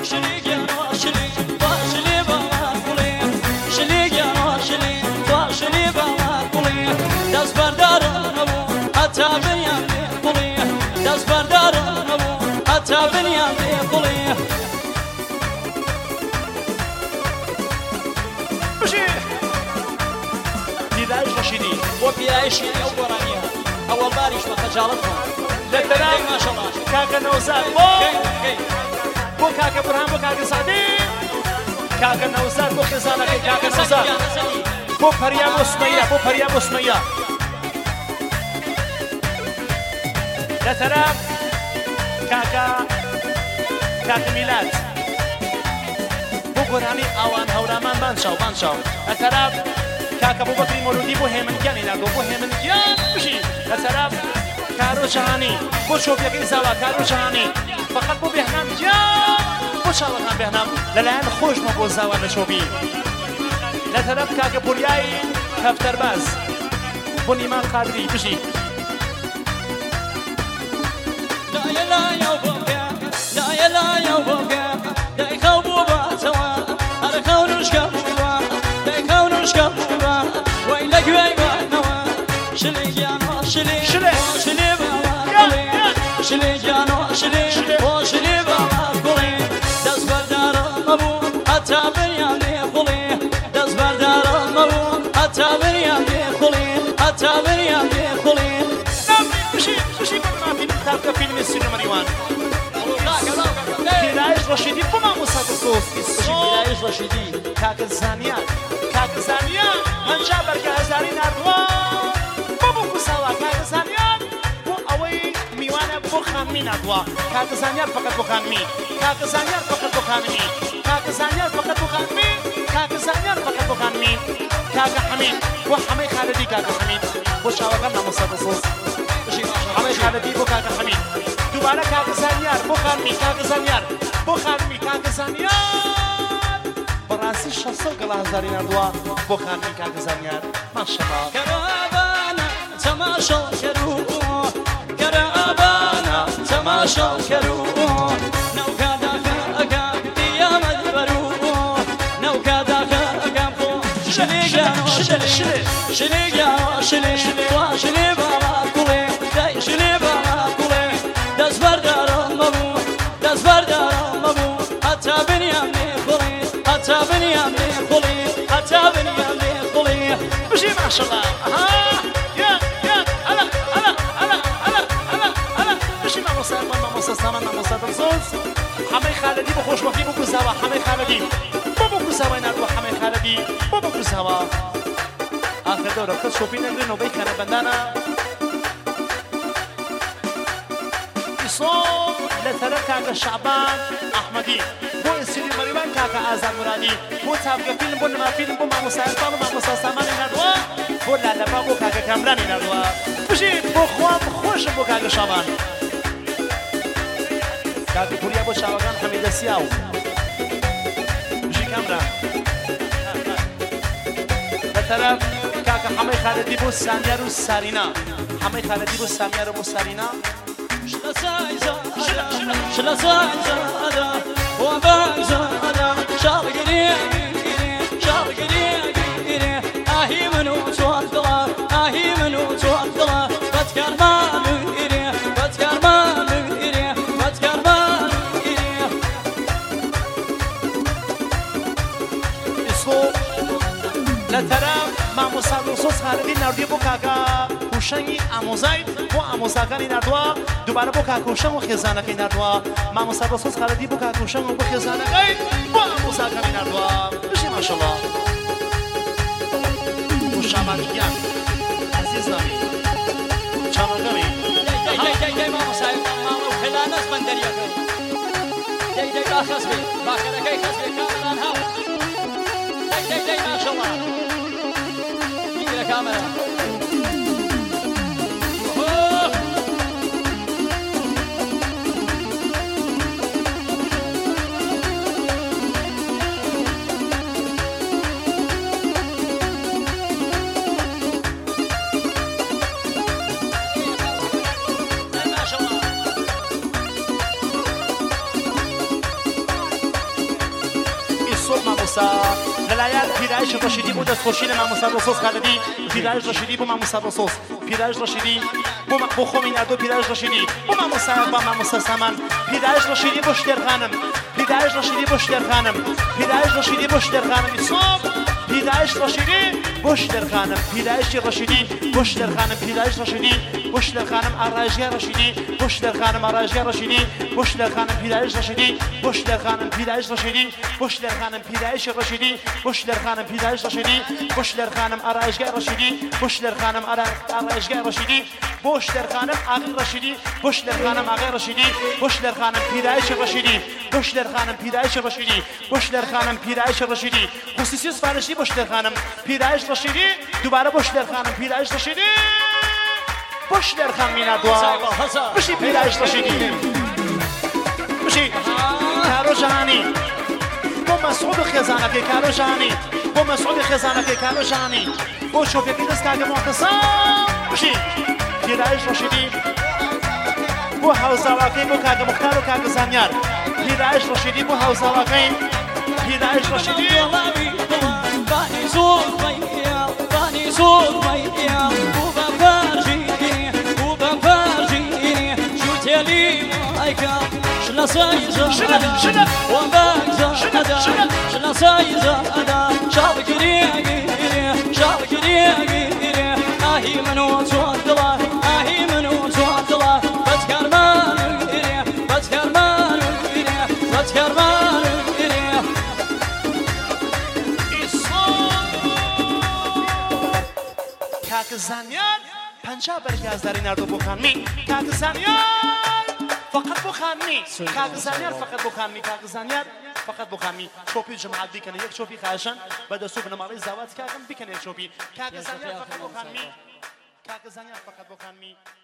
وبيعيشي أو برانية أول باريش بخجالتهم لتنام ما شاء الله كاكا نوزاد بو كاكا برهان بو كاكا صديق كاكا نوزاد بو خزانة كاكا نوزاد بو بريا بو سمية بو بريا بو سمية لتنام كاكا ميلاد بو برهاني أوان هورامان بانشاو لتنام كاكا بو بكري مولودي بو هيمن جاني نادو بو هيمن جان بشي لسراب كارو شهاني بو شوفيا كيزاوا كارو شهاني فقط بو بهنام جان بو شاوكان بهنام للان خوش ما بو زاوا نشوفي لسراب كاكا بورياي كفتر باز بو نيمان قادري بشي لا يا بوكا لا يا بوكا لا يخوبوا باتوا أنا خونوش كبوا لا يخونوش كبوا ويلك ويبانوا شلي جانو شلي بابا شلي جانو شلي بابا قولي دز بردار مبو حتى بنيامي قولي دز بردار مبو حتى بنيامي قولي بشي ما في تابع فيلم السينما ريوان كرايش رشيدي بما مصادصوص كرايش رشيدي كاك زانيان هنجا برگازاری نردوا بابو کساوا كاك زانيان بو اوي ميوانا بو خانمي نردوا كاك زانيان فقط بو خانمي كاك زانيان فقط بو خانمي كاك زانيان فقط بو خانمي كاك زانيان فقط بو خانمي كاك حميد بو حمي خالدي كاك حميد بو شاوكنا مصادصوص حمي خالدي بو كاك حميد دوباره كاك زانيان بو خانمي كاك زانيان بو خانمي كاك زانيان براسي شخصو قلازاري نردوا بو خانمي كاك زانيان ما شاء الله كرابانا تماشا كرو كرابانا تماشا كرو نو كادا كاكا ديام البرو نو كادا كاكا شلي بابا كولي داي شلي بابا كولي دز بردار مبو حتى بنيامي قولي بشي ما شاء الله يا هلا بشي ما مصاب صوص حمي خالدي بخوش وفي بو كزاوا حمي خالدي بو كزاوا نادو حمي خالدي بو كزاوا آخر دورة كل شوفين اللي نوبي كان بندانا يصوم لترى كاكا شعبان أحمدي بو إسيري مريبان كاكا آزاد مرادي بو تابقى فيلم بو نما فيلم بو ما مساعدان وما مساعدان نادوا بو لالبا بو كاكا كامراني نادوا بشي بو خوام خوش بو كاكا شعبان كاكا بوريا بو شعبان حميد السياو بشي كامران لترى كاكا حمي خالدي بو ساميار والسارينا حمي خالدي بو ساميار والسارينا شلا سايزادا وبايزادا شارقني آهي منو توقلا بتكر ما مغيري اسلو لترى ما مصادر صوص خالدي نردي بو كاكا کوشنی آموزای بو آموزگانی نردوا دوباره بو کاکوشن و خزانه کی نردوا ما مسابقه خالدی بو کاکوشن و بو خزانه کی بو آموزگانی نردوا بشی ماشاءالله مشابهیان عزیز نامی چامرگمی دی ما مسایب ما خلانس بندریا دی با خسبی با کرکی خسبی کامران ها دی ماشاءالله میگیره کامران مامۆسا لەلایەن پیرایش ڕەشیدی بۆ دەستخۆشی لە مامۆستا ڕۆسۆس خالەدی پیرایش ڕەشیدی بۆ مامۆستا ڕۆسۆس پیرایش ڕەشیدی بۆ خۆمی نادۆ پیرایش ڕەشیدی بۆ مامۆستا با مامۆستا سامان پیرایش ڕەشیدی بۆ شتێرخانم پیرایش ڕەشیدی بۆ شتێرخانم پیرایش ڕەشیدی بۆ شتێرخانم ئیسۆب پیرایش ڕەشیدی بۆ شتێرخانم پیرایشی ڕەشیدی بۆ شتێرخانم پیرایش ڕەشیدی بۆ شتێرخانم ئاڕایشگای ڕەشیدی بۆ شتێرخانم ئاڕایشگای ڕەشیدی بۆ شتێرخانم پیرایش ڕەشیدی بۆ شتێرخانم پیرایش ڕەشیدی بۆ شتێرخانم پیرایشی ڕەشیدی بۆ شتێرخانم پیرایش ڕەشیدی بۆ شتێرخانم ئاڕایشگای ڕەشیدی بۆ شتێرخانم ئاڕایشگای ڕەشیدی بۆ شتێرخانم ئاغی ڕەشیدی بۆ شتێرخانم ئاغای ڕەشیدی بۆ شتێرخانم پیرایشی ڕەشیدی بۆ شتێرخانم پیرایشی ڕەشیدی بۆ شتێرخانم پیرایشی ڕەشیدی خصوصی سفارشی بۆ شتێرخانم پیرایش ڕەشیدی دووبارە بۆ شتێرخانم پیرایش ڕەشیدی بۆ شتێرخان مینادووە بشی پیرایش ڕەشیدی بشی کارۆ جەهانی بۆ مەسعود و خێزانەکەی کارۆ جەهانی بۆ مەسعود و خێزانەکەی کارۆ جەهانی بۆ شۆفێکی دەست کاکە مۆحتەسام بشی پیرایش ڕەشیدی بۆ هاوساواکەی بۆ کاکە موختار و کاکە زانیار پیرایش ڕەشیدی بۆ هاوساواکەی پیرایش ڕەشیدی بانی زود ميال بانی زود ميال وبا فرجيني وبا فرجيني شو تلي مايكا شلا سايزة شنو وبا زادا شلا سايزة شابك ريقي شابك ريقي آهي منو توطلا آهي منو توطلا بتكر مانو بتكر مانو بتكر مانو کاکە زانیار پەنجا بەرگازداری ناردۆ بۆ خانمی کاکە زانیار فقط بۆ خانمی کاکە زانیار فقط بۆ خانمی کاکە زانیار فقط بۆ خانمی چۆپی جەماعەت بیکەنە یەک چۆپی خاشن بەدەستۆ بنەماڵەی زاوات کاکەم بیکەنە یەک چۆپی کاکە زانیار فقط بۆ خانمی کاکە زانیار فقط بۆ خانمی